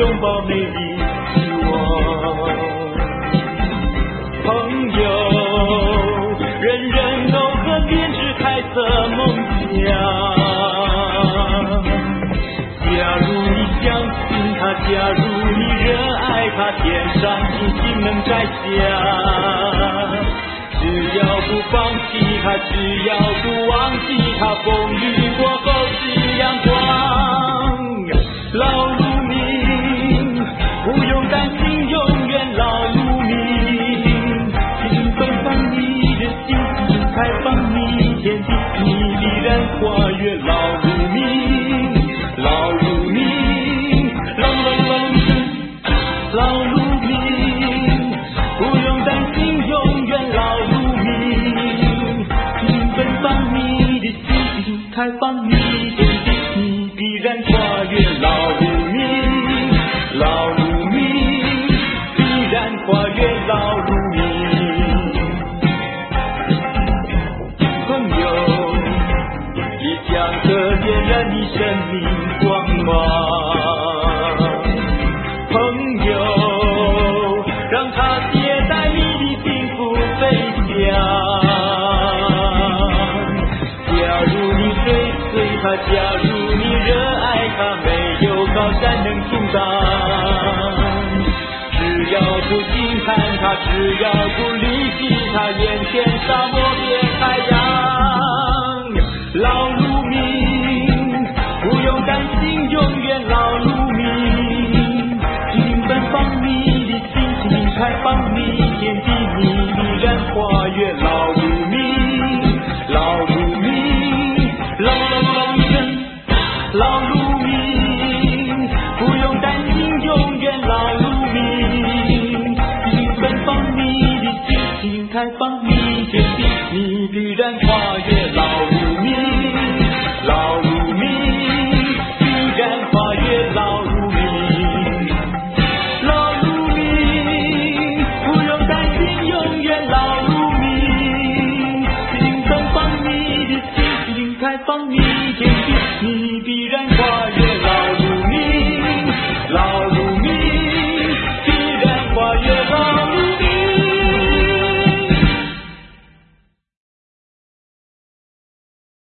拥抱美丽希望。朋友，人人都可编织彩色梦想。假如你相信它，假如你热爱它，天上星星能摘下。只要不放弃它，只要不忘记它，风雨过后是阳光。劳碌命，不用担心，永远劳碌命。请奔放你的心情，开放你天地，你必然跨越劳碌命。劳碌命，劳碌命，不用担心，永远劳碌命。请奔放你的心情，开放你天地，你必然跨越劳碌命。劳碌命，必然跨越劳碌命。朋友，理想可点燃你生命光芒。朋友，让它携带你的幸福飞翔。假如你追随它，假如你热爱它，没有高山能阻挡。只要不轻看它，只要不离弃它，眼前沙漠变海洋。劳碌命，不用担心，永远劳碌命。请奔放你的心情，开放你天地，你必然跨越劳碌命。劳碌命，劳碌命，不用担心，永远劳碌命。请奔放你的心情，开放你天地，你必然跨越劳碌命。劳碌命，必然跨越劳碌命。劳碌命，不用担心，永远劳碌命。请奔放你的心情，开放你天地，你必然跨越